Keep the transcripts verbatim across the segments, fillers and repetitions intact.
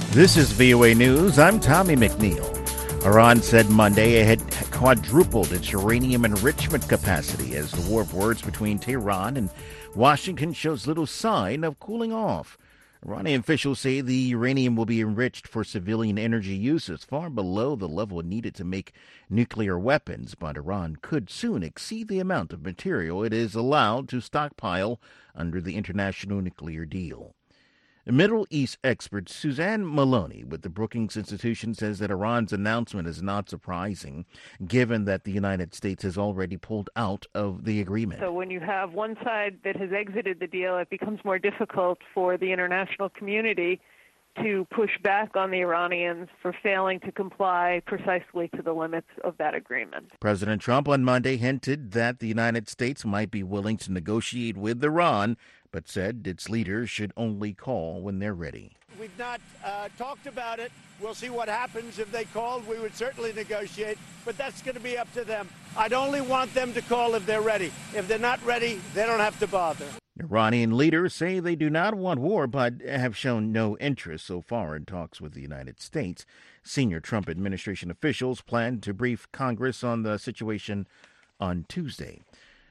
This is V O A News. I'm Tommy McNeil. Iran said Monday it had quadrupled its uranium enrichment capacity as the war of words between Tehran and Washington shows little sign of cooling off. Iranian officials say the uranium will be enriched for civilian energy uses far below the level needed to make nuclear weapons, but Iran could soon exceed the amount of material it is allowed to stockpile under the international nuclear deal. Middle East expert Suzanne Maloney with the Brookings Institution says that Iran's announcement is not surprising, given that the United States has already pulled out of the agreement. So when you have one side that has exited the deal, it becomes more difficult for the international community to push back on the Iranians for failing to comply precisely to the limits of that agreement. President Trump on Monday hinted that the United States might be willing to negotiate with Iran, but said its leaders should only call when they're ready. We've not uh, talked about it. We'll see what happens. If they called, we would certainly negotiate, but that's going to be up to them. I'd only want them to call if they're ready. If they're not ready, they don't have to bother. Iranian leaders say they do not want war, but have shown no interest so far in talks with the United States. Senior Trump administration officials plan to brief Congress on the situation on Tuesday.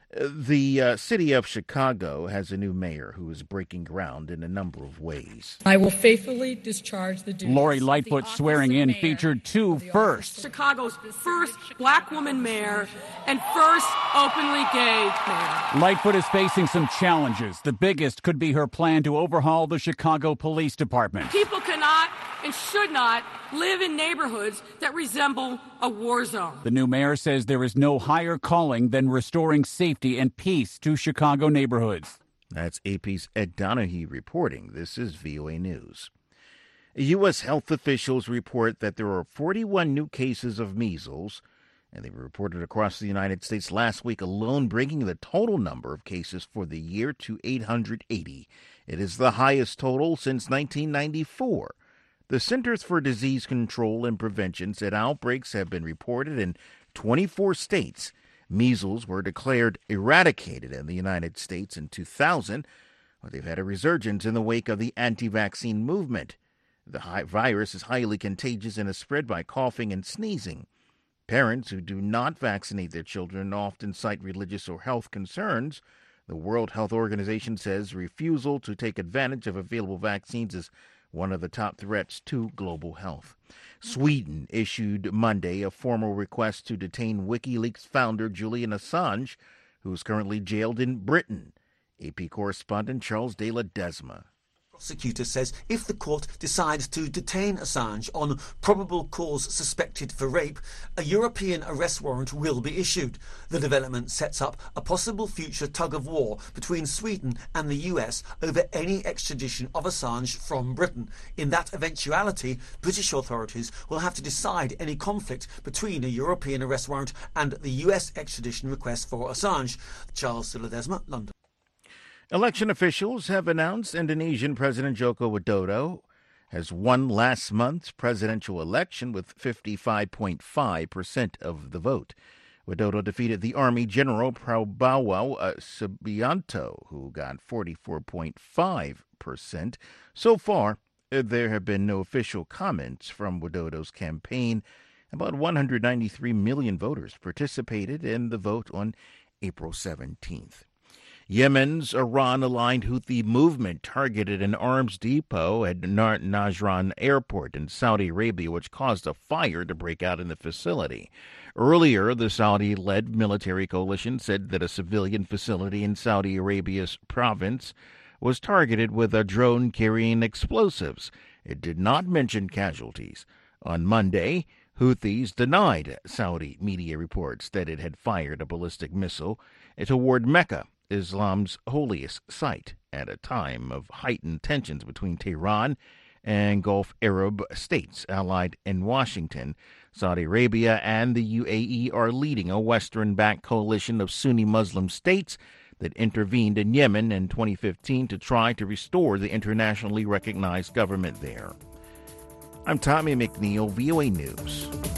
The uh, city of Chicago has a new mayor who is breaking ground in a number of ways. I will faithfully discharge the duties. Lori Lightfoot's swearing in featured two firsts. Chicago's first black woman mayor and first openly gay mayor. Lightfoot is facing some challenges. The biggest could be her plan to overhaul the Chicago Police Department. People cannot and should not live in neighborhoods that resemble a war zone. The new mayor says there is no higher calling than restoring safety and peace to Chicago neighborhoods. That's A P's Ed Donahue reporting. This is V O A News. U S health officials report that there are forty-one new cases of measles, and they were reported across the United States last week alone, bringing the total number of cases for the year to eight hundred eighty. It is the highest total since nineteen ninety-four. The Centers for Disease Control and Prevention said outbreaks have been reported in twenty-four states. Measles were declared eradicated in the United States in two thousand, but they've had a resurgence in the wake of the anti-vaccine movement. The virus is highly contagious and is spread by coughing and sneezing. Parents who do not vaccinate their children often cite religious or health concerns. The World Health Organization says refusal to take advantage of available vaccines is one of the top threats to global health. Sweden issued Monday a formal request to detain WikiLeaks founder Julian Assange, who is currently jailed in Britain. A P correspondent Charles de la Desma. Prosecutor says if the court decides to detain Assange on probable cause suspected for rape, a European arrest warrant will be issued. The development sets up a possible future tug-of-war between Sweden and the U S over any extradition of Assange from Britain. In that eventuality, British authorities will have to decide any conflict between a European arrest warrant and the U S extradition request for Assange. Charles de la Desma, London. Election officials have announced Indonesian President Joko Widodo has won last month's presidential election with fifty-five point five percent of the vote. Widodo defeated the Army General Prabowo uh, Subianto, who got forty-four point five percent. So far, there have been no official comments from Widodo's campaign. About one hundred ninety-three million voters participated in the vote on April seventeenth. Yemen's Iran-aligned Houthi movement targeted an arms depot at Najran Airport in Saudi Arabia, which caused a fire to break out in the facility. Earlier, the Saudi-led military coalition said that a civilian facility in Saudi Arabia's province was targeted with a drone carrying explosives. It did not mention casualties. On Monday, Houthis denied Saudi media reports that it had fired a ballistic missile toward Mecca, Islam's holiest site, at a time of heightened tensions between Tehran and Gulf Arab states allied in Washington. Saudi Arabia and the U A E are leading a Western-backed coalition of Sunni Muslim states that intervened in Yemen in twenty fifteen to try to restore the internationally recognized government there. I'm Tommy McNeil, V O A News.